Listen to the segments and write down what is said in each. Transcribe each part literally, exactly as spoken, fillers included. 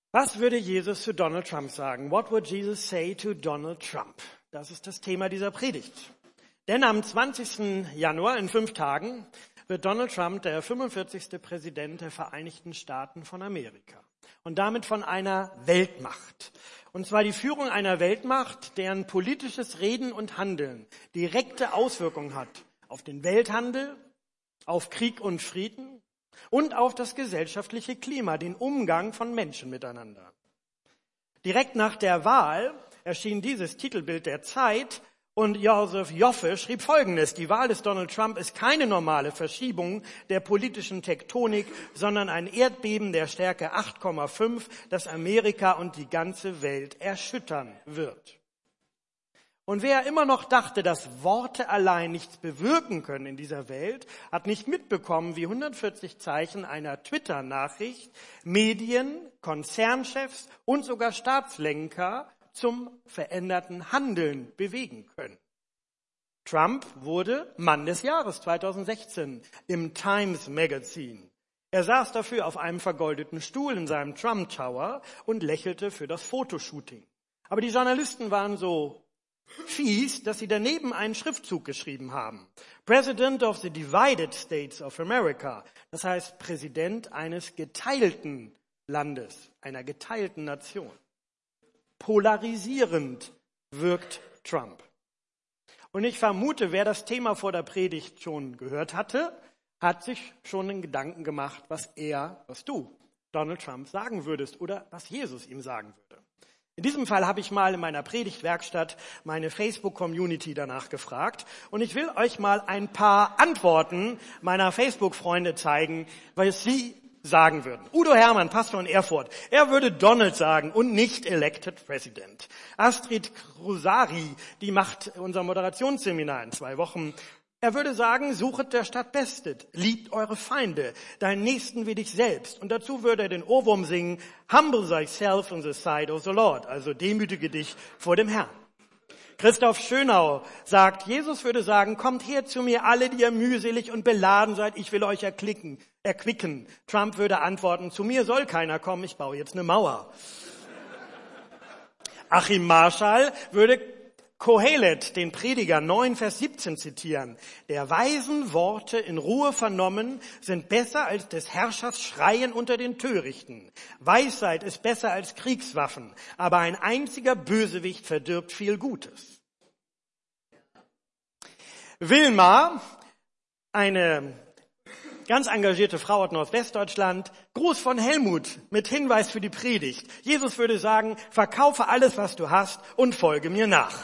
Was würde Jesus zu Donald Trump sagen? What would Jesus say to Donald Trump? Das ist das Thema dieser Predigt. Denn am zwanzigsten Januar, in fünf Tagen, wird Donald Trump der fünfundvierzigste Präsident der Vereinigten Staaten von Amerika. Und damit von einer Weltmacht. Und zwar die Führung einer Weltmacht, deren politisches Reden und Handeln direkte Auswirkungen hat auf den Welthandel, auf Krieg und Frieden und auf das gesellschaftliche Klima, den Umgang von Menschen miteinander. Direkt nach der Wahl erschien dieses Titelbild der Zeit und Joseph Joffe schrieb Folgendes: Die Wahl des Donald Trump ist keine normale Verschiebung der politischen Tektonik, sondern ein Erdbeben der Stärke acht Komma fünf, das Amerika und die ganze Welt erschüttern wird. Und wer immer noch dachte, dass Worte allein nichts bewirken können in dieser Welt, hat nicht mitbekommen, wie hundertvierzig Zeichen einer Twitter-Nachricht Medien, Konzernchefs und sogar Staatslenker zum veränderten Handeln bewegen können. Trump wurde Mann des Jahres zweitausendsechzehn im Times Magazine. Er saß dafür auf einem vergoldeten Stuhl in seinem Trump Tower und lächelte für das Fotoshooting. Aber die Journalisten waren so fies, dass sie daneben einen Schriftzug geschrieben haben. President of the Divided States of America. Das heißt Präsident eines geteilten Landes, einer geteilten Nation. Polarisierend wirkt Trump. Und ich vermute, wer das Thema vor der Predigt schon gehört hatte, hat sich schon einen Gedanken gemacht, was er, was du, Donald Trump, sagen würdest oder was Jesus ihm sagen würde. In diesem Fall habe ich mal in meiner Predigtwerkstatt meine Facebook-Community danach gefragt und ich will euch mal ein paar Antworten meiner Facebook-Freunde zeigen, was sie sagen würden. Udo Hermann, Pastor in Erfurt, er würde Donald sagen und nicht Elected President. Astrid Krusari, die macht unser Moderationsseminar in zwei Wochen. Er würde sagen, suchet der Stadt Bestet, liebt eure Feinde, deinen Nächsten wie dich selbst. Und dazu würde er den Ohrwurm singen, humble thyself in the sight of the Lord, also demütige dich vor dem Herrn. Christoph Schönau sagt, Jesus würde sagen, kommt her zu mir alle, die ihr mühselig und beladen seid, ich will euch erquicken. erquicken. Trump würde antworten, zu mir soll keiner kommen, ich baue jetzt eine Mauer. Achim Marschall würde Kohelet, den Prediger neun, Vers siebzehn zitieren. Der weisen Worte in Ruhe vernommen sind besser als des Herrschers Schreien unter den Törichten. Weisheit ist besser als Kriegswaffen, aber ein einziger Bösewicht verdirbt viel Gutes. Wilma, eine ganz engagierte Frau aus Nordwestdeutschland, Gruß von Helmut mit Hinweis für die Predigt. Jesus würde sagen, verkaufe alles, was du hast und folge mir nach.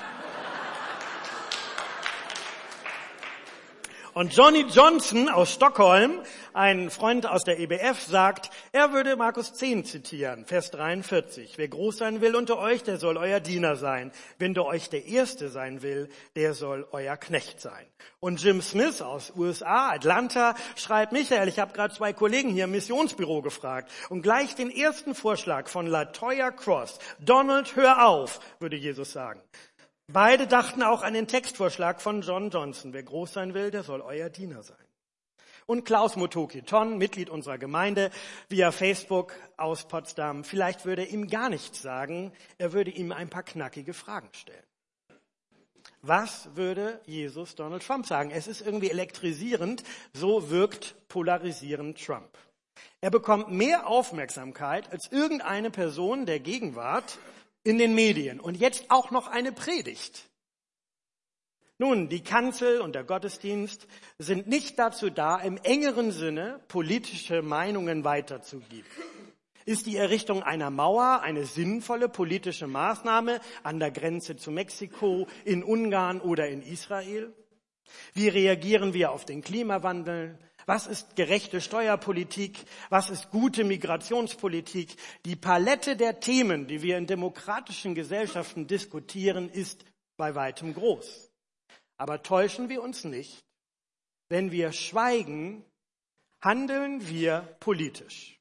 Und Johnny Johnson aus Stockholm, ein Freund aus der E B F, sagt, er würde Markus zehn zitieren, Vers dreiundvierzig. Wer groß sein will unter euch, der soll euer Diener sein. Wenn du euch der Erste sein will, der soll euer Knecht sein. Und Jim Smith aus U S A, Atlanta, schreibt, Michael, ich habe gerade zwei Kollegen hier im Missionsbüro gefragt. Und gleich den ersten Vorschlag von LaToya Cross, Donald, hör auf, würde Jesus sagen. Beide dachten auch an den Textvorschlag von John Johnson. Wer groß sein will, der soll euer Diener sein. Und Klaus Motoki-Ton, Mitglied unserer Gemeinde, via Facebook aus Potsdam. Vielleicht würde er ihm gar nichts sagen, er würde ihm ein paar knackige Fragen stellen. Was würde Jesus Donald Trump sagen? Es ist irgendwie elektrisierend, so wirkt polarisierend Trump. Er bekommt mehr Aufmerksamkeit als irgendeine Person der Gegenwart in den Medien und jetzt auch noch eine Predigt. Nun, die Kanzel und der Gottesdienst sind nicht dazu da, im engeren Sinne politische Meinungen weiterzugeben. Ist die Errichtung einer Mauer eine sinnvolle politische Maßnahme an der Grenze zu Mexiko, in Ungarn oder in Israel? Wie reagieren wir auf den Klimawandel? Was ist gerechte Steuerpolitik? Was ist gute Migrationspolitik? Die Palette der Themen, die wir in demokratischen Gesellschaften diskutieren, ist bei weitem groß. Aber täuschen wir uns nicht. Wenn wir schweigen, handeln wir politisch.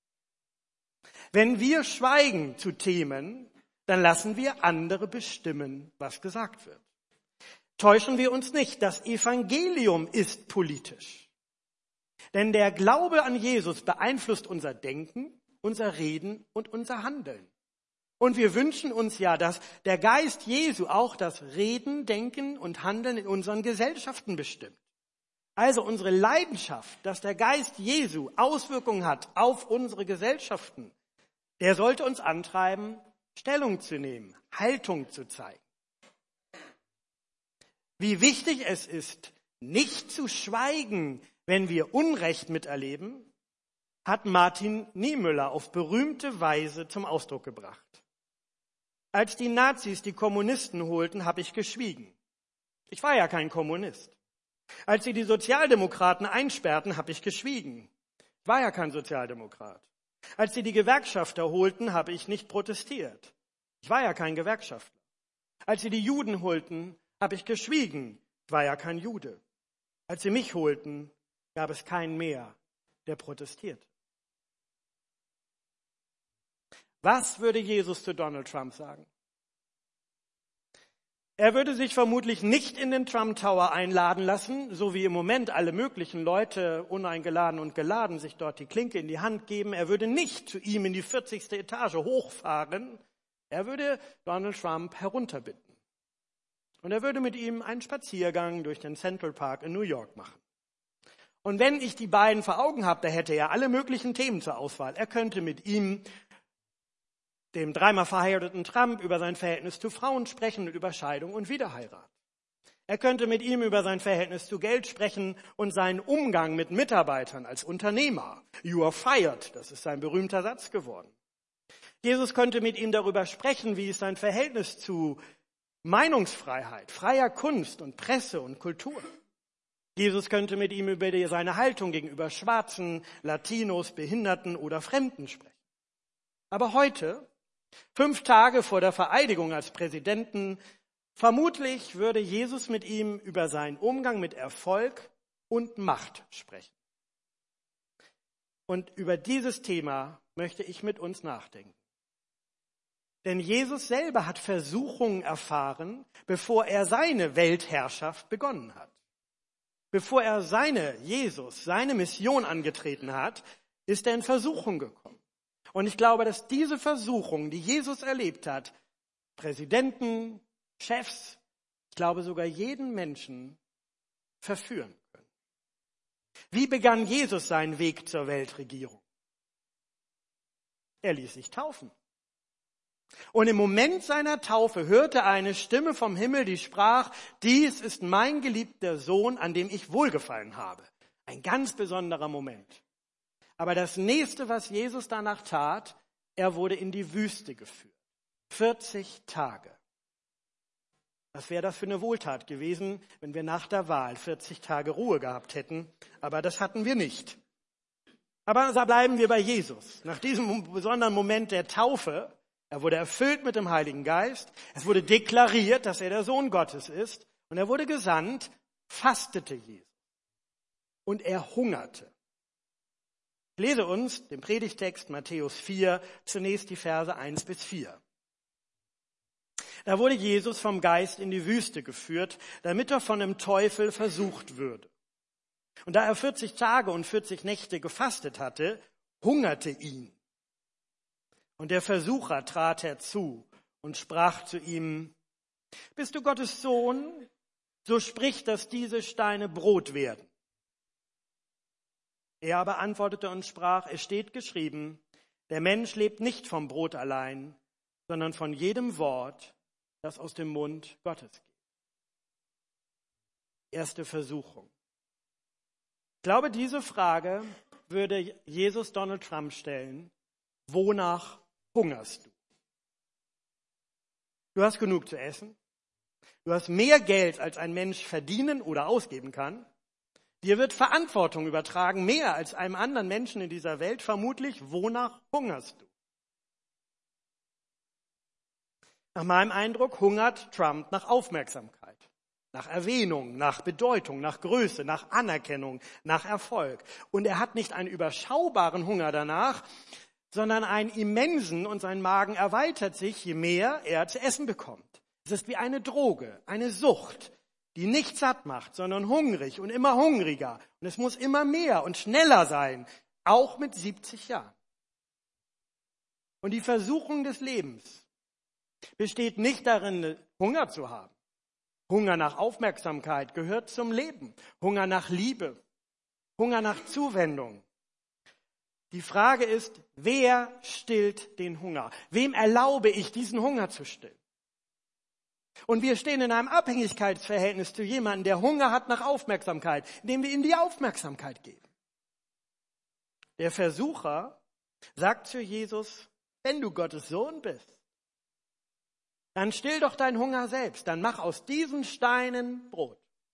Wenn wir schweigen zu Themen, dann lassen wir andere bestimmen, was gesagt wird. Täuschen wir uns nicht, das Evangelium ist politisch. Denn der Glaube an Jesus beeinflusst unser Denken, unser Reden und unser Handeln. Und wir wünschen uns ja, dass der Geist Jesu auch das Reden, Denken und Handeln in unseren Gesellschaften bestimmt. Also unsere Leidenschaft, dass der Geist Jesu Auswirkungen hat auf unsere Gesellschaften, der sollte uns antreiben, Stellung zu nehmen, Haltung zu zeigen. Wie wichtig es ist, nicht zu schweigen, wenn wir Unrecht miterleben, hat Martin Niemöller auf berühmte Weise zum Ausdruck gebracht. Als die Nazis die Kommunisten holten, habe ich geschwiegen. Ich war ja kein Kommunist. Als sie die Sozialdemokraten einsperrten, habe ich geschwiegen. Ich war ja kein Sozialdemokrat. Als sie die Gewerkschafter holten, habe ich nicht protestiert. Ich war ja kein Gewerkschafter. Als sie die Juden holten, habe ich geschwiegen. Ich war ja kein Jude. Als sie mich holten, gab es keinen mehr, der protestiert. Was würde Jesus zu Donald Trump sagen? Er würde sich vermutlich nicht in den Trump Tower einladen lassen, so wie im Moment alle möglichen Leute, uneingeladen und geladen, sich dort die Klinke in die Hand geben. Er würde nicht zu ihm in die vierzigste Etage hochfahren. Er würde Donald Trump herunterbitten. Und er würde mit ihm einen Spaziergang durch den Central Park in New York machen. Und wenn ich die beiden vor Augen habe, da hätte er alle möglichen Themen zur Auswahl. Er könnte mit ihm, dem dreimal verheirateten Trump, über sein Verhältnis zu Frauen sprechen und über Scheidung und Wiederheirat. Er könnte mit ihm über sein Verhältnis zu Geld sprechen und seinen Umgang mit Mitarbeitern als Unternehmer. You are fired, das ist sein berühmter Satz geworden. Jesus könnte mit ihm darüber sprechen, wie ist sein Verhältnis zu Meinungsfreiheit, freier Kunst und Presse und Kultur. Jesus könnte mit ihm über seine Haltung gegenüber Schwarzen, Latinos, Behinderten oder Fremden sprechen. Aber heute, fünf Tage vor der Vereidigung als Präsidenten, vermutlich würde Jesus mit ihm über seinen Umgang mit Erfolg und Macht sprechen. Und über dieses Thema möchte ich mit uns nachdenken. Denn Jesus selber hat Versuchungen erfahren, bevor er seine Weltherrschaft begonnen hat. Bevor er seine, Jesus, seine Mission angetreten hat, ist er in Versuchung gekommen. Und ich glaube, dass diese Versuchungen, die Jesus erlebt hat, Präsidenten, Chefs, ich glaube sogar jeden Menschen verführen können. Wie begann Jesus seinen Weg zur Weltregierung? Er ließ sich taufen. Und im Moment seiner Taufe hörte eine Stimme vom Himmel, die sprach, dies ist mein geliebter Sohn, an dem ich Wohlgefallen habe. Ein ganz besonderer Moment. Aber das nächste, was Jesus danach tat, er wurde in die Wüste geführt. vierzig Tage. Was wäre das für eine Wohltat gewesen, wenn wir nach der Wahl vierzig Tage Ruhe gehabt hätten? Aber das hatten wir nicht. Aber da bleiben wir bei Jesus. Nach diesem besonderen Moment der Taufe, er wurde erfüllt mit dem Heiligen Geist, es wurde deklariert, dass er der Sohn Gottes ist, und er wurde gesandt, fastete Jesus. Und er hungerte. Ich lese uns den Predigtext Matthäus vier, zunächst die Verse eins bis vier. Da wurde Jesus vom Geist in die Wüste geführt, damit er von dem Teufel versucht würde. Und da er vierzig Tage und vierzig Nächte gefastet hatte, hungerte ihn. Und der Versucher trat herzu und sprach zu ihm, bist du Gottes Sohn? So sprich, dass diese Steine Brot werden. Er aber antwortete und sprach, es steht geschrieben, der Mensch lebt nicht vom Brot allein, sondern von jedem Wort, das aus dem Mund Gottes geht. Erste Versuchung. Ich glaube, diese Frage würde Jesus Donald Trump stellen, wonach hungerst du? Du hast genug zu essen. Du hast mehr Geld, als ein Mensch verdienen oder ausgeben kann. Dir wird Verantwortung übertragen, mehr als einem anderen Menschen in dieser Welt. Vermutlich, wonach hungerst du? Nach meinem Eindruck hungert Trump nach Aufmerksamkeit, nach Erwähnung, nach Bedeutung, nach Größe, nach Anerkennung, nach Erfolg. Und er hat nicht einen überschaubaren Hunger danach, sondern einen immensen, und sein Magen erweitert sich, je mehr er zu essen bekommt. Es ist wie eine Droge, eine Sucht, die nicht satt macht, sondern hungrig und immer hungriger. Und es muss immer mehr und schneller sein, auch mit siebzig Jahren. Und die Versuchung des Lebens besteht nicht darin, Hunger zu haben. Hunger nach Aufmerksamkeit gehört zum Leben. Hunger nach Liebe. Hunger nach Zuwendung. Die Frage ist, wer stillt den Hunger? Wem erlaube ich, diesen Hunger zu stillen? Und wir stehen in einem Abhängigkeitsverhältnis zu jemandem, der Hunger hat nach Aufmerksamkeit, indem wir ihm die Aufmerksamkeit geben. Der Versucher sagt zu Jesus, wenn du Gottes Sohn bist, dann still doch deinen Hunger selbst, dann mach aus diesen Steinen Brot.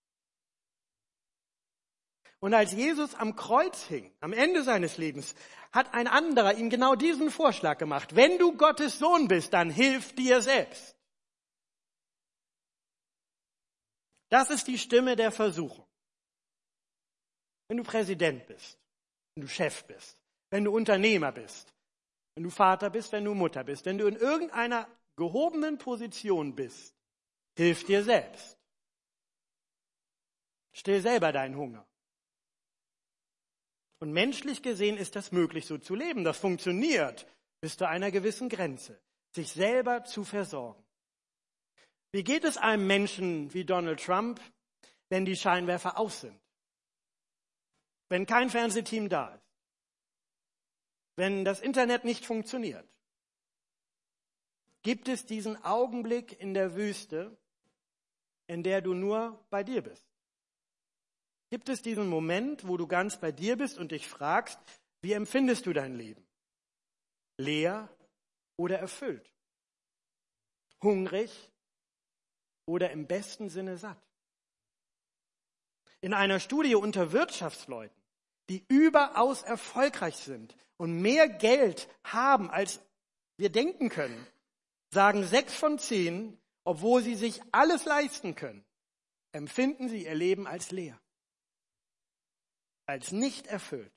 Und als Jesus am Kreuz hing, am Ende seines Lebens, hat ein anderer ihm genau diesen Vorschlag gemacht. Wenn du Gottes Sohn bist, dann hilf dir selbst. Das ist die Stimme der Versuchung. Wenn du Präsident bist, wenn du Chef bist, wenn du Unternehmer bist, wenn du Vater bist, wenn du Mutter bist, wenn du in irgendeiner gehobenen Position bist, hilf dir selbst. Still selber deinen Hunger. Und menschlich gesehen ist das möglich, so zu leben. Das funktioniert bis zu einer gewissen Grenze, sich selber zu versorgen. Wie geht es einem Menschen wie Donald Trump, wenn die Scheinwerfer aus sind? Wenn kein Fernsehteam da ist? Wenn das Internet nicht funktioniert? Gibt es diesen Augenblick in der Wüste, in der du nur bei dir bist? Gibt es diesen Moment, wo du ganz bei dir bist und dich fragst, wie empfindest du dein Leben? Leer oder erfüllt? Hungrig oder im besten Sinne satt? In einer Studie unter Wirtschaftsleuten, die überaus erfolgreich sind und mehr Geld haben, als wir denken können, sagen sechs von zehn, obwohl sie sich alles leisten können, empfinden sie ihr Leben als leer, als nicht erfüllt.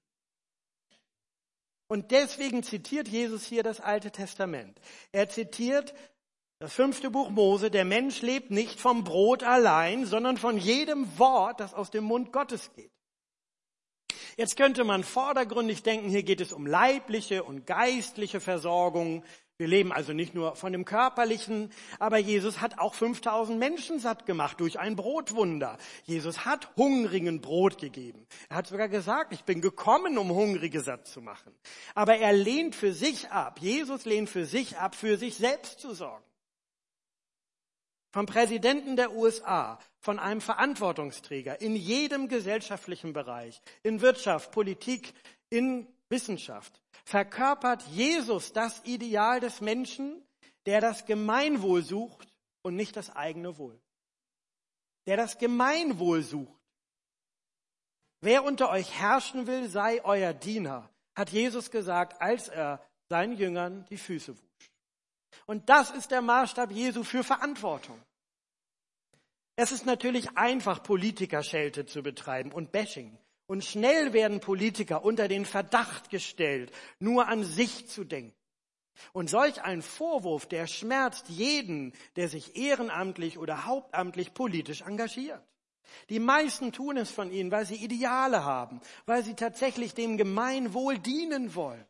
Und deswegen zitiert Jesus hier das Alte Testament. Er zitiert das fünfte Buch Mose, der Mensch lebt nicht vom Brot allein, sondern von jedem Wort, das aus dem Mund Gottes geht. Jetzt könnte man vordergründig denken, hier geht es um leibliche und geistliche Versorgung. Wir leben also nicht nur von dem Körperlichen, aber Jesus hat auch fünftausend Menschen satt gemacht durch ein Brotwunder. Jesus hat Hungrigen Brot gegeben. Er hat sogar gesagt, ich bin gekommen, um Hungrige satt zu machen. Aber er lehnt für sich ab. Jesus lehnt für sich ab, für sich selbst zu sorgen. Vom Präsidenten der U S A, von einem Verantwortungsträger in jedem gesellschaftlichen Bereich, in Wirtschaft, Politik, in Wissenschaft, verkörpert Jesus das Ideal des Menschen, der das Gemeinwohl sucht und nicht das eigene Wohl. Der das Gemeinwohl sucht. Wer unter euch herrschen will, sei euer Diener, hat Jesus gesagt, als er seinen Jüngern die Füße wusch. Und das ist der Maßstab Jesu für Verantwortung. Es ist natürlich einfach, Politikerschelte zu betreiben und Bashing. Und schnell werden Politiker unter den Verdacht gestellt, nur an sich zu denken. Und solch ein Vorwurf, der schmerzt jeden, der sich ehrenamtlich oder hauptamtlich politisch engagiert. Die meisten tun es von ihnen, weil sie Ideale haben, weil sie tatsächlich dem Gemeinwohl dienen wollen.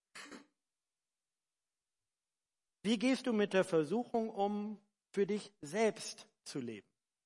Wie gehst du mit der Versuchung um, für dich selbst zu leben?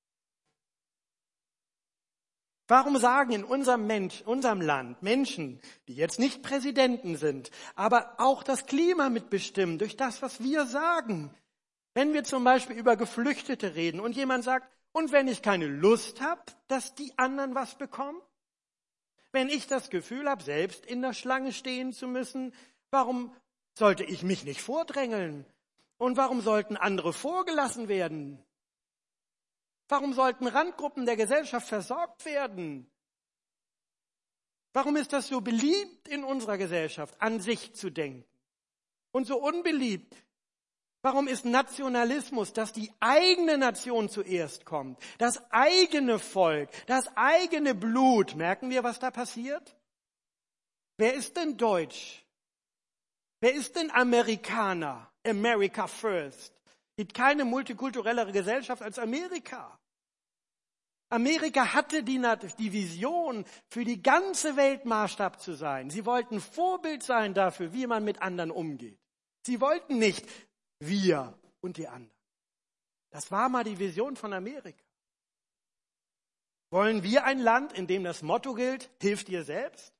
Warum sagen in unserem, Mensch, unserem Land Menschen, die jetzt nicht Präsidenten sind, aber auch das Klima mitbestimmen durch das, was wir sagen? Wenn wir zum Beispiel über Geflüchtete reden und jemand sagt, und wenn ich keine Lust habe, dass die anderen was bekommen? Wenn ich das Gefühl habe, selbst in der Schlange stehen zu müssen, warum sollte ich mich nicht vordrängeln? Und warum sollten andere vorgelassen werden? Warum sollten Randgruppen der Gesellschaft versorgt werden? Warum ist das so beliebt in unserer Gesellschaft, an sich zu denken? Und so unbeliebt? Warum ist Nationalismus, dass die eigene Nation zuerst kommt? Das eigene Volk, das eigene Blut. Merken wir, was da passiert? Wer ist denn Deutsch? Wer ist denn Amerikaner? America first. Es gibt keine multikulturellere Gesellschaft als Amerika. Amerika hatte die, die Vision, für die ganze Welt Maßstab zu sein. Sie wollten Vorbild sein dafür, wie man mit anderen umgeht. Sie wollten nicht wir und die anderen. Das war mal die Vision von Amerika. Wollen wir ein Land, in dem das Motto gilt, hilf dir selbst?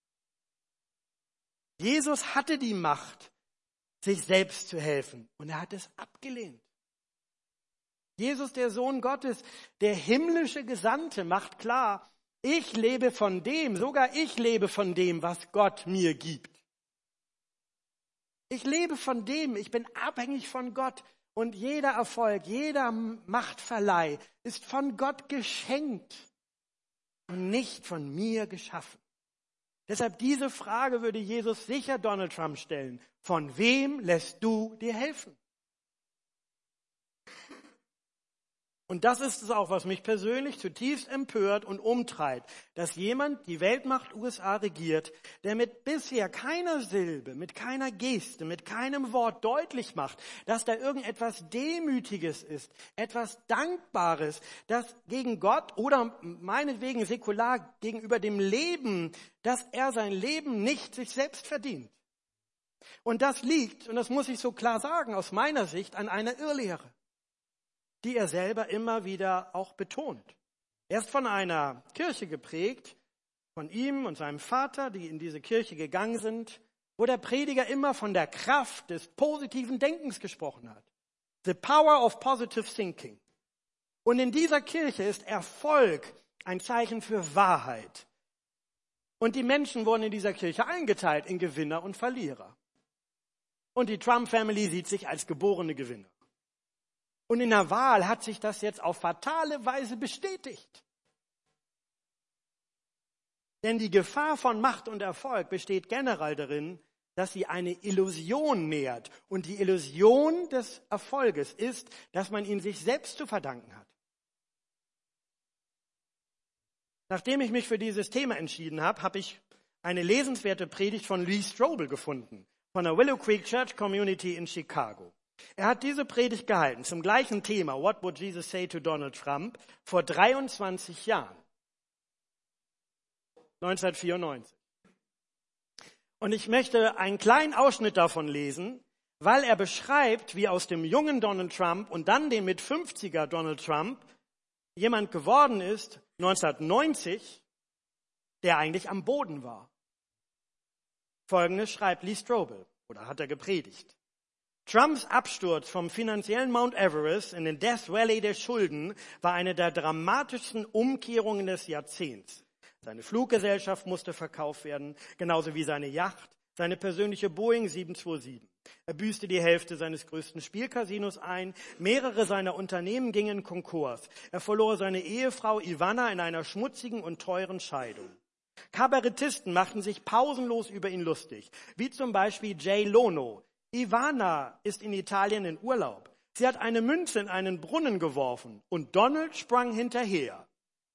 Jesus hatte die Macht, sich selbst zu helfen, und er hat es abgelehnt. Jesus, der Sohn Gottes, der himmlische Gesandte, macht klar, ich lebe von dem, sogar ich lebe von dem, was Gott mir gibt. Ich lebe von dem, ich bin abhängig von Gott, und jeder Erfolg, jeder Machtverleih ist von Gott geschenkt und nicht von mir geschaffen. Deshalb diese Frage würde Jesus sicher Donald Trump stellen. Von wem lässt du dir helfen? Und das ist es auch, was mich persönlich zutiefst empört und umtreibt, dass jemand die Weltmacht U S A regiert, der mit bisher keiner Silbe, mit keiner Geste, mit keinem Wort deutlich macht, dass da irgendetwas Demütiges ist, etwas Dankbares, das gegen Gott oder meinetwegen säkular gegenüber dem Leben, dass er sein Leben nicht sich selbst verdient. Und das liegt, und das muss ich so klar sagen, aus meiner Sicht an einer Irrlehre, die er selber immer wieder auch betont. Er ist von einer Kirche geprägt, von ihm und seinem Vater, die in diese Kirche gegangen sind, wo der Prediger immer von der Kraft des positiven Denkens gesprochen hat. The power of positive thinking. Und in dieser Kirche ist Erfolg ein Zeichen für Wahrheit. Und die Menschen wurden in dieser Kirche eingeteilt in Gewinner und Verlierer. Und die Trump-Family sieht sich als geborene Gewinner. Und in der Wahl hat sich das jetzt auf fatale Weise bestätigt. Denn die Gefahr von Macht und Erfolg besteht generell darin, dass sie eine Illusion nährt. Und die Illusion des Erfolges ist, dass man ihn sich selbst zu verdanken hat. Nachdem ich mich für dieses Thema entschieden habe, habe ich eine lesenswerte Predigt von Lee Strobel gefunden, von der Willow Creek Church Community in Chicago. Er hat diese Predigt gehalten zum gleichen Thema, What would Jesus say to Donald Trump, vor dreiundzwanzig Jahren, neunzehnhundertvierundneunzig. Und ich möchte einen kleinen Ausschnitt davon lesen, weil er beschreibt, wie aus dem jungen Donald Trump und dann dem mit fünfziger Donald Trump jemand geworden ist, neunzehnhundertneunzig, der eigentlich am Boden war. Folgendes schreibt Lee Strobel, oder hat er gepredigt. Trumps Absturz vom finanziellen Mount Everest in den Death Valley der Schulden war eine der dramatischsten Umkehrungen des Jahrzehnts. Seine Fluggesellschaft musste verkauft werden, genauso wie seine Yacht, seine persönliche Boeing sieben zwei sieben. Er büßte die Hälfte seines größten Spielcasinos ein, mehrere seiner Unternehmen gingen in Konkurs. Er verlor seine Ehefrau Ivana in einer schmutzigen und teuren Scheidung. Kabarettisten machten sich pausenlos über ihn lustig, wie zum Beispiel Jay Leno. Ivana ist in Italien in Urlaub. Sie hat eine Münze in einen Brunnen geworfen und Donald sprang hinterher.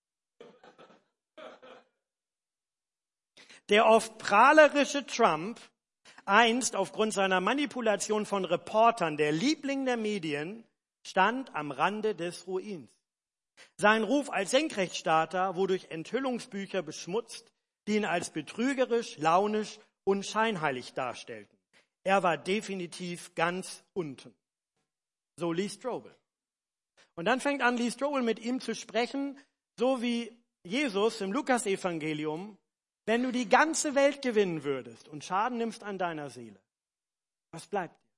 Der oft prahlerische Trump, einst aufgrund seiner Manipulation von Reportern der Liebling der Medien, stand am Rande des Ruins. Sein Ruf als Senkrechtstarter wurde durch Enthüllungsbücher beschmutzt, die ihn als betrügerisch, launisch und scheinheilig darstellten. Er war definitiv ganz unten. So Lee Strobel. Und dann fängt an, Lee Strobel mit ihm zu sprechen, so wie Jesus im Lukasevangelium, wenn du die ganze Welt gewinnen würdest und Schaden nimmst an deiner Seele, was bleibt dir?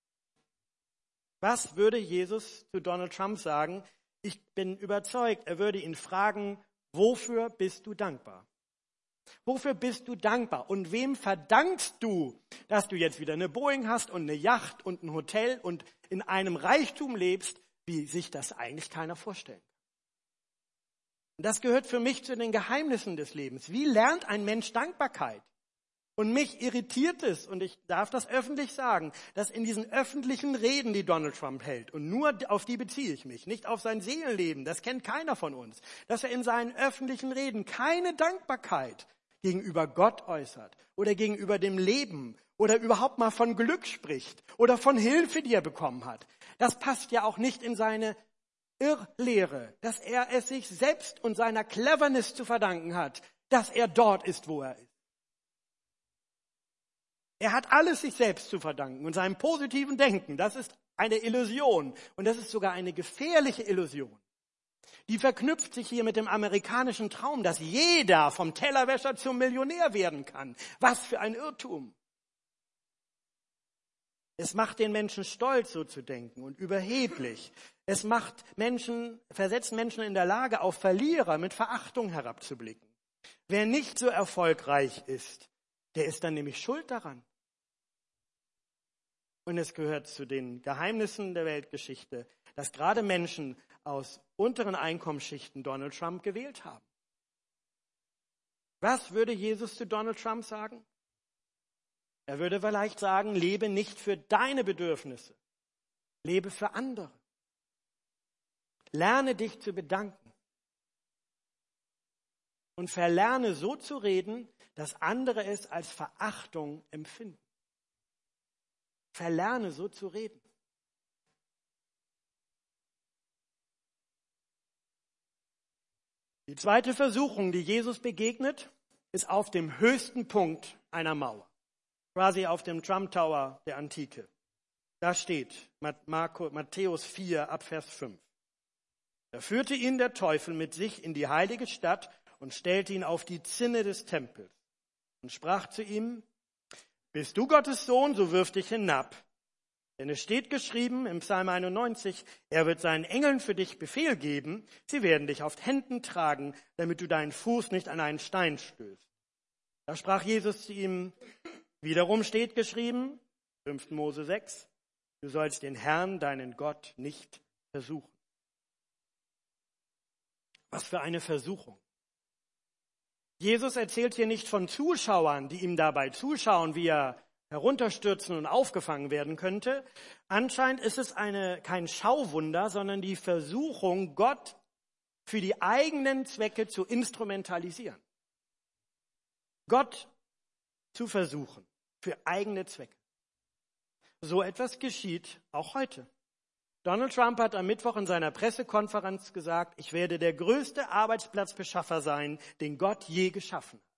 Was würde Jesus zu Donald Trump sagen? Ich bin überzeugt, er würde ihn fragen, wofür bist du dankbar? Wofür bist du dankbar? Und wem verdankst du, dass du jetzt wieder eine Boeing hast und eine Yacht und ein Hotel und in einem Reichtum lebst, wie sich das eigentlich keiner vorstellen kann? Und das gehört für mich zu den Geheimnissen des Lebens. Wie lernt ein Mensch Dankbarkeit? Und mich irritiert es, und ich darf das öffentlich sagen, dass in diesen öffentlichen Reden, die Donald Trump hält, und nur auf die beziehe ich mich, nicht auf sein Seelenleben, das kennt keiner von uns, dass er in seinen öffentlichen Reden keine Dankbarkeit gegenüber Gott äußert oder gegenüber dem Leben oder überhaupt mal von Glück spricht oder von Hilfe, die er bekommen hat. Das passt ja auch nicht in seine Irrlehre, dass er es sich selbst und seiner Cleverness zu verdanken hat, dass er dort ist, wo er ist. Er hat alles sich selbst zu verdanken und seinem positiven Denken. Das ist eine Illusion und das ist sogar eine gefährliche Illusion. Die verknüpft sich hier mit dem amerikanischen Traum, dass jeder vom Tellerwäscher zum Millionär werden kann. Was für ein Irrtum. Es macht den Menschen stolz, so zu denken und überheblich. Es macht Menschen, versetzt Menschen in der Lage, auf Verlierer mit Verachtung herabzublicken. Wer nicht so erfolgreich ist, der ist dann nämlich schuld daran. Und es gehört zu den Geheimnissen der Weltgeschichte, dass gerade Menschen aus unteren Einkommensschichten Donald Trump gewählt haben. Was würde Jesus zu Donald Trump sagen? Er würde vielleicht sagen, lebe nicht für deine Bedürfnisse, lebe für andere. Lerne dich zu bedanken und verlerne so zu reden, dass andere es als Verachtung empfinden. Verlerne so zu reden. Die zweite Versuchung, die Jesus begegnet, ist auf dem höchsten Punkt einer Mauer. Quasi auf dem Trump Tower der Antike. Da steht Matthäus vier, ab Vers fünf. Da führte ihn der Teufel mit sich in die heilige Stadt und stellte ihn auf die Zinne des Tempels und sprach zu ihm, bist du Gottes Sohn, so wirf dich hinab. Denn es steht geschrieben im Psalm einundneunzig, er wird seinen Engeln für dich Befehl geben, sie werden dich auf Händen tragen, damit du deinen Fuß nicht an einen Stein stößt. Da sprach Jesus zu ihm, wiederum steht geschrieben, fünfter Mose sechs, du sollst den Herrn, deinen Gott, nicht versuchen. Was für eine Versuchung. Jesus erzählt hier nicht von Zuschauern, die ihm dabei zuschauen, wie er herunterstürzen und aufgefangen werden könnte. Anscheinend ist es eine, kein Schauwunder, sondern die Versuchung, Gott für die eigenen Zwecke zu instrumentalisieren. Gott zu versuchen, für eigene Zwecke. So etwas geschieht auch heute. Donald Trump hat am Mittwoch in seiner Pressekonferenz gesagt, ich werde der größte Arbeitsplatzbeschaffer sein, den Gott je geschaffen hat.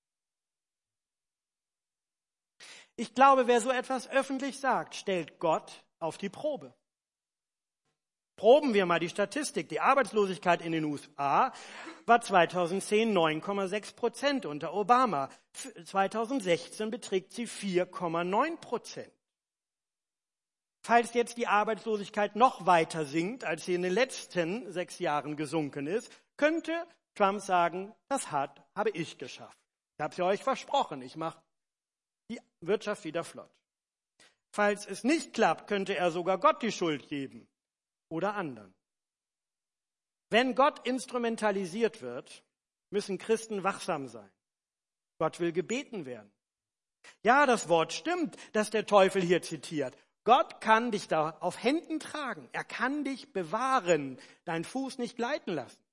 Ich glaube, wer so etwas öffentlich sagt, stellt Gott auf die Probe. Proben wir mal die Statistik. Die Arbeitslosigkeit in den U S A war zweitausendzehn neun Komma sechs Prozent unter Obama. zweitausendsechzehn beträgt sie vier Komma neun Prozent. Falls jetzt die Arbeitslosigkeit noch weiter sinkt, als sie in den letzten sechs Jahren gesunken ist, könnte Trump sagen, das hat, habe ich geschafft. Ich habe es ja euch versprochen, ich mache die Wirtschaft wieder flott. Falls es nicht klappt, könnte er sogar Gott die Schuld geben oder anderen. Wenn Gott instrumentalisiert wird, müssen Christen wachsam sein. Gott will gebeten werden. Ja, das Wort stimmt, das der Teufel hier zitiert. Gott kann dich da auf Händen tragen. Er kann dich bewahren, deinen Fuß nicht gleiten lassen.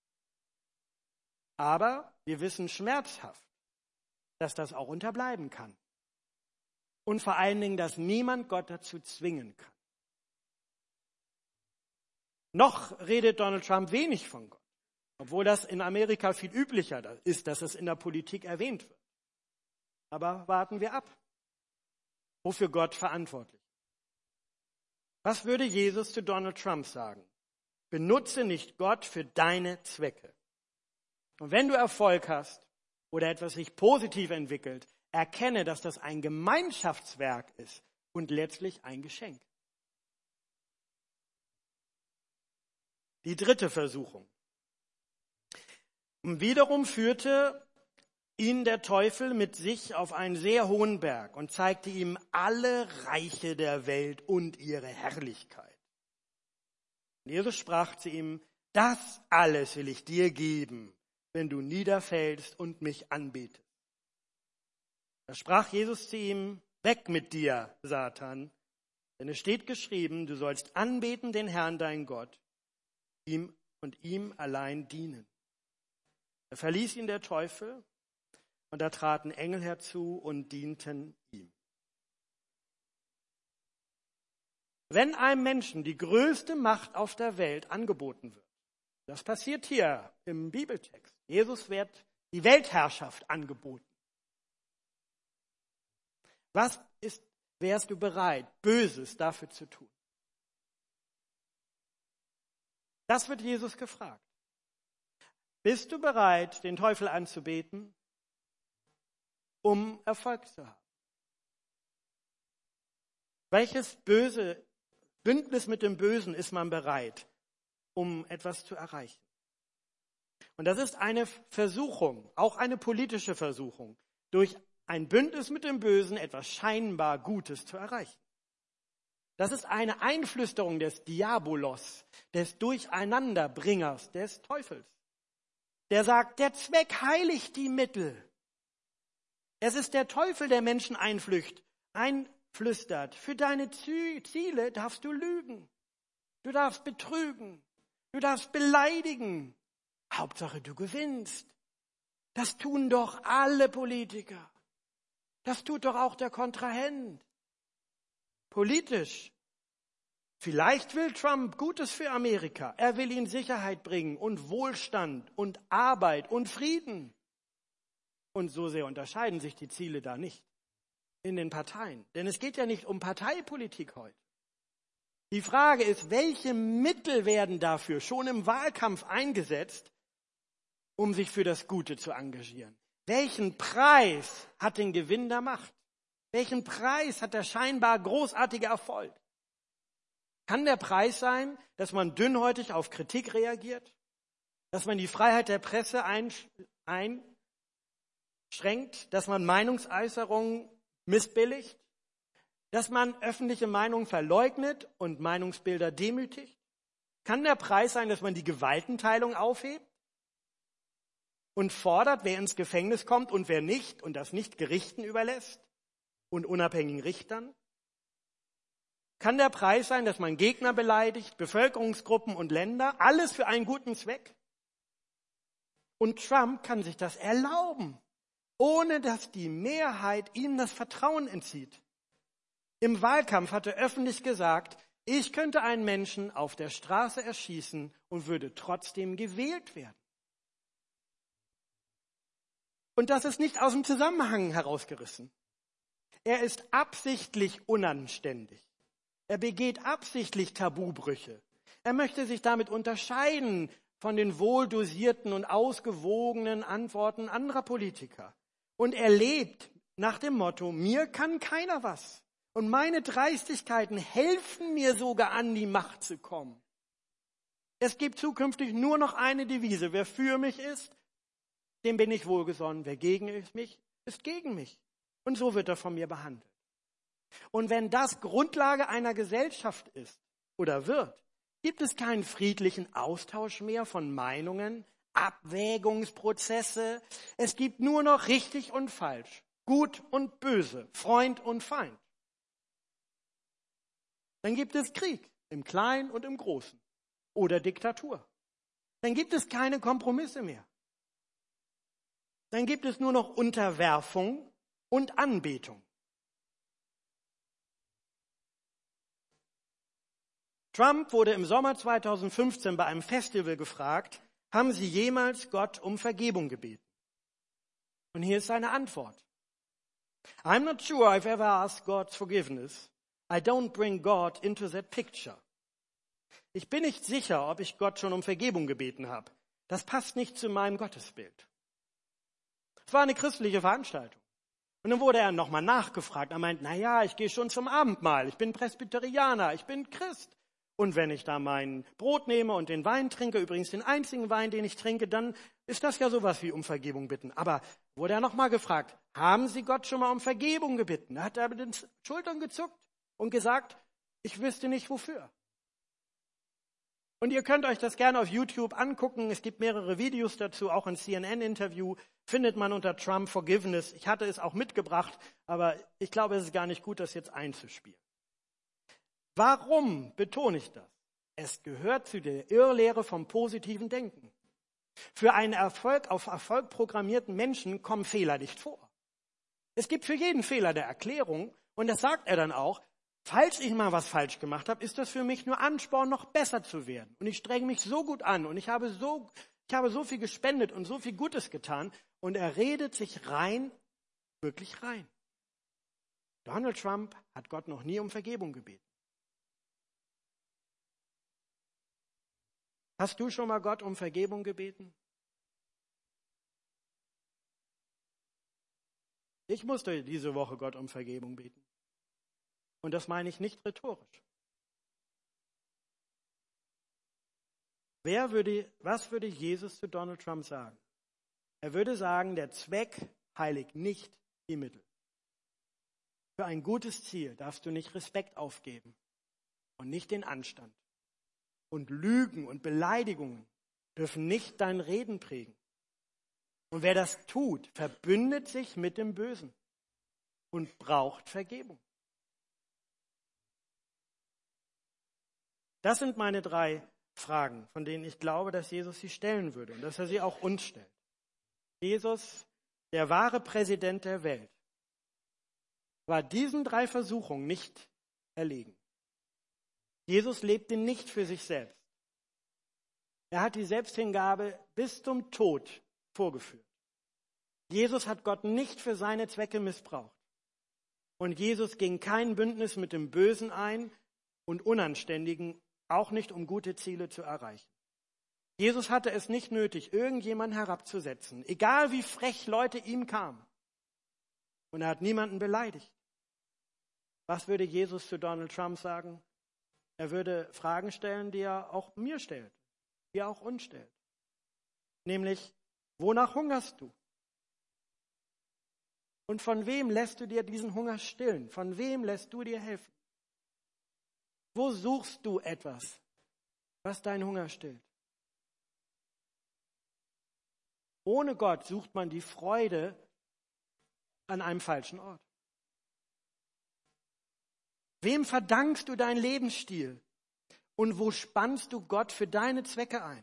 Aber wir wissen schmerzhaft, dass das auch unterbleiben kann. Und vor allen Dingen, dass niemand Gott dazu zwingen kann. Noch redet Donald Trump wenig von Gott, obwohl das in Amerika viel üblicher ist, dass es in der Politik erwähnt wird. Aber warten wir ab, wofür Gott verantwortlich ist. Was würde Jesus zu Donald Trump sagen? Benutze nicht Gott für deine Zwecke. Und wenn du Erfolg hast oder etwas sich positiv entwickelt, erkenne, dass das ein Gemeinschaftswerk ist und letztlich ein Geschenk. Die dritte Versuchung. Und wiederum führte ihn der Teufel mit sich auf einen sehr hohen Berg und zeigte ihm alle Reiche der Welt und ihre Herrlichkeit. Und Jesus sprach zu ihm, das alles will ich dir geben, wenn du niederfällst und mich anbetest. Da sprach Jesus zu ihm, weg mit dir, Satan, denn es steht geschrieben, du sollst anbeten den Herrn, dein Gott, ihm und ihm allein dienen. Da verließ ihn der Teufel und da traten Engel herzu und dienten ihm. Wenn einem Menschen die größte Macht auf der Welt angeboten wird, das passiert hier im Bibeltext, Jesus wird die Weltherrschaft angeboten. Was ist, wärst du bereit, Böses dafür zu tun? Das wird Jesus gefragt. Bist du bereit, den Teufel anzubeten, um Erfolg zu haben? Welches böse Bündnis mit dem Bösen ist man bereit, um etwas zu erreichen? Und das ist eine Versuchung, auch eine politische Versuchung, durch ein Bündnis mit dem Bösen etwas scheinbar Gutes zu erreichen. Das ist eine Einflüsterung des Diabolos, des Durcheinanderbringers, des Teufels. Der sagt, der Zweck heiligt die Mittel. Es ist der Teufel, der Menschen einflücht, einflüstert. Für deine Ziele darfst du lügen. Du darfst betrügen. Du darfst beleidigen. Hauptsache, du gewinnst. Das tun doch alle Politiker. Das tut doch auch der Kontrahent. Politisch. Vielleicht will Trump Gutes für Amerika. Er will ihnen Sicherheit bringen und Wohlstand und Arbeit und Frieden. Und so sehr unterscheiden sich die Ziele da nicht in den Parteien. Denn es geht ja nicht um Parteipolitik heute. Die Frage ist, welche Mittel werden dafür schon im Wahlkampf eingesetzt, um sich für das Gute zu engagieren? Welchen Preis hat den Gewinn der Macht? Welchen Preis hat der scheinbar großartige Erfolg? Kann der Preis sein, dass man dünnhäutig auf Kritik reagiert? Dass man die Freiheit der Presse einschränkt? Dass man Meinungsäußerungen missbilligt? Dass man öffentliche Meinung verleugnet und Meinungsbilder demütigt? Kann der Preis sein, dass man die Gewaltenteilung aufhebt und fordert, wer ins Gefängnis kommt und wer nicht und das nicht Gerichten überlässt und unabhängigen Richtern? Kann der Preis sein, dass man Gegner beleidigt, Bevölkerungsgruppen und Länder, alles für einen guten Zweck? Und Trump kann sich das erlauben, ohne dass die Mehrheit ihm das Vertrauen entzieht. Im Wahlkampf hat er öffentlich gesagt, ich könnte einen Menschen auf der Straße erschießen und würde trotzdem gewählt werden. Und das ist nicht aus dem Zusammenhang herausgerissen. Er ist absichtlich unanständig. Er begeht absichtlich Tabubrüche. Er möchte sich damit unterscheiden von den wohldosierten und ausgewogenen Antworten anderer Politiker. Und er lebt nach dem Motto, mir kann keiner was. Und meine Dreistigkeiten helfen mir sogar an die Macht zu kommen. Es gibt zukünftig nur noch eine Devise. Wer für mich ist, dem bin ich wohlgesonnen. Wer gegen mich, ist gegen mich. Und so wird er von mir behandelt. Und wenn das Grundlage einer Gesellschaft ist oder wird, gibt es keinen friedlichen Austausch mehr von Meinungen, Abwägungsprozesse. Es gibt nur noch richtig und falsch, gut und böse, Freund und Feind. Dann gibt es Krieg im Kleinen und im Großen oder Diktatur. Dann gibt es keine Kompromisse mehr. Dann gibt es nur noch Unterwerfung und Anbetung. Trump wurde im Sommer zweitausendfünfzehn bei einem Festival gefragt, haben Sie jemals Gott um Vergebung gebeten? Und hier ist seine Antwort. I'm not sure I've ever asked God's forgiveness. I don't bring God into that picture. Ich bin nicht sicher, ob ich Gott schon um Vergebung gebeten habe. Das passt nicht zu meinem Gottesbild. Es war eine christliche Veranstaltung. Und dann wurde er nochmal nachgefragt. Er meint, na ja, ich gehe schon zum Abendmahl. Ich bin Presbyterianer, ich bin Christ. Und wenn ich da mein Brot nehme und den Wein trinke, übrigens den einzigen Wein, den ich trinke, dann ist das ja sowas wie um Vergebung bitten. Aber wurde er nochmal gefragt, haben Sie Gott schon mal um Vergebung gebeten? Da hat er mit den Schultern gezuckt und gesagt, ich wüsste nicht wofür. Und ihr könnt euch das gerne auf YouTube angucken. Es gibt mehrere Videos dazu, auch ein C N N-Interview. Findet man unter Trump Forgiveness. Ich hatte es auch mitgebracht, aber ich glaube, es ist gar nicht gut, das jetzt einzuspielen. Warum betone ich das? Es gehört zu der Irrlehre vom positiven Denken. Für einen Erfolg auf Erfolg programmierten Menschen kommen Fehler nicht vor. Es gibt für jeden Fehler eine Erklärung und das sagt er dann auch. Falls ich mal was falsch gemacht habe, ist das für mich nur Ansporn, noch besser zu werden. Und ich strenge mich so gut an und ich habe so, ich habe so viel gespendet und so viel Gutes getan und er redet sich rein, wirklich rein. Donald Trump hat Gott noch nie um Vergebung gebeten. Hast du schon mal Gott um Vergebung gebeten? Ich musste diese Woche Gott um Vergebung beten. Und das meine ich nicht rhetorisch. Wer würde, was würde Jesus zu Donald Trump sagen? Er würde sagen, der Zweck heiligt nicht die Mittel. Für ein gutes Ziel darfst du nicht Respekt aufgeben und nicht den Anstand. Und Lügen und Beleidigungen dürfen nicht dein Reden prägen. Und wer das tut, verbündet sich mit dem Bösen und braucht Vergebung. Das sind meine drei Fragen, von denen ich glaube, dass Jesus sie stellen würde und dass er sie auch uns stellt. Jesus, der wahre Präsident der Welt, war diesen drei Versuchungen nicht erlegen. Jesus lebte nicht für sich selbst. Er hat die Selbsthingabe bis zum Tod vorgeführt. Jesus hat Gott nicht für seine Zwecke missbraucht. Und Jesus ging kein Bündnis mit dem Bösen ein und Unanständigen, auch nicht um gute Ziele zu erreichen. Jesus hatte es nicht nötig, irgendjemanden herabzusetzen, egal wie frech Leute ihm kamen. Und er hat niemanden beleidigt. Was würde Jesus zu Donald Trump sagen? Er würde Fragen stellen, die er auch mir stellt, die er auch uns stellt. Nämlich, wonach hungerst du? Und von wem lässt du dir diesen Hunger stillen? Von wem lässt du dir helfen? Wo suchst du etwas, was deinen Hunger stillt? Ohne Gott sucht man die Freude an einem falschen Ort. Wem verdankst du deinen Lebensstil? Und wo spannst du Gott für deine Zwecke ein?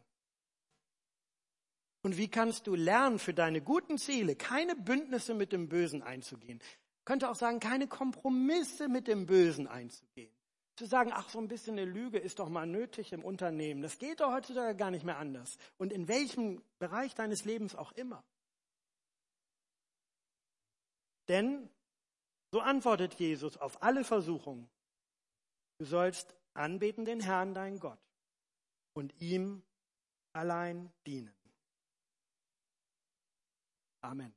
Und wie kannst du lernen, für deine guten Ziele keine Bündnisse mit dem Bösen einzugehen? Ich könnte auch sagen, keine Kompromisse mit dem Bösen einzugehen. Zu sagen, ach, so ein bisschen eine Lüge ist doch mal nötig im Unternehmen. Das geht doch heutzutage gar nicht mehr anders. Und in welchem Bereich deines Lebens auch immer. Denn, so antwortet Jesus auf alle Versuchungen, du sollst anbeten den Herrn, deinen Gott, und ihm allein dienen. Amen.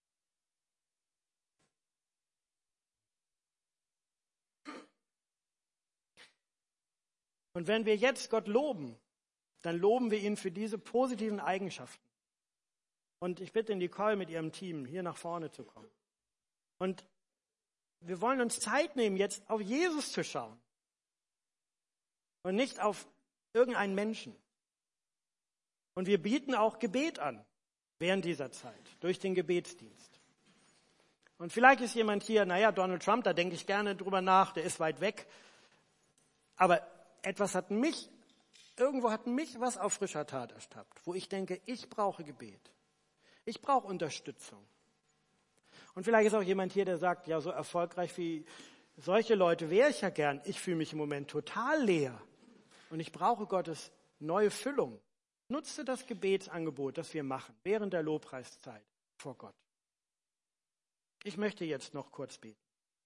Und wenn wir jetzt Gott loben, dann loben wir ihn für diese positiven Eigenschaften. Und ich bitte Nicole mit ihrem Team, hier nach vorne zu kommen. Und wir wollen uns Zeit nehmen, jetzt auf Jesus zu schauen. Und nicht auf irgendeinen Menschen. Und wir bieten auch Gebet an während dieser Zeit, durch den Gebetsdienst. Und vielleicht ist jemand hier, naja, Donald Trump, da denke ich gerne drüber nach, der ist weit weg. Aber etwas hat mich, irgendwo hat mich was auf frischer Tat ertappt, wo ich denke, ich brauche Gebet. Ich brauche Unterstützung. Und vielleicht ist auch jemand hier, der sagt, ja, so erfolgreich wie solche Leute wäre ich ja gern. Ich fühle mich im Moment total leer. Und ich brauche Gottes neue Füllung. Nutze das Gebetsangebot, das wir machen, während der Lobpreiszeit vor Gott. Ich möchte jetzt noch kurz beten.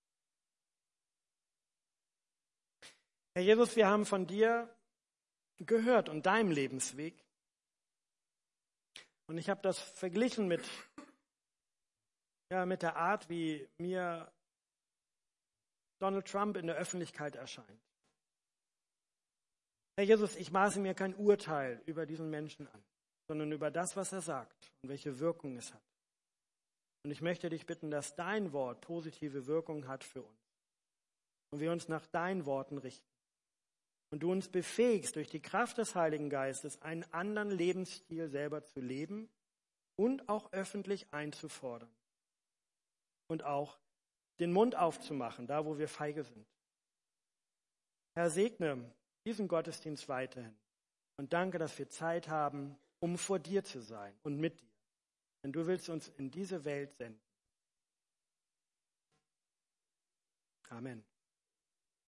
Herr Jesus, wir haben von dir gehört und deinem Lebensweg. Und ich habe das verglichen mit, ja, mit der Art, wie mir Donald Trump in der Öffentlichkeit erscheint. Herr Jesus, ich maße mir kein Urteil über diesen Menschen an, sondern über das, was er sagt und welche Wirkung es hat. Und ich möchte dich bitten, dass dein Wort positive Wirkung hat für uns. Und wir uns nach deinen Worten richten. Und du uns befähigst, durch die Kraft des Heiligen Geistes einen anderen Lebensstil selber zu leben und auch öffentlich einzufordern. Und auch den Mund aufzumachen, da wo wir feige sind. Herr, segne diesen Gottesdienst weiterhin. Und danke, dass wir Zeit haben, um vor dir zu sein und mit dir. Denn du willst uns in diese Welt senden. Amen.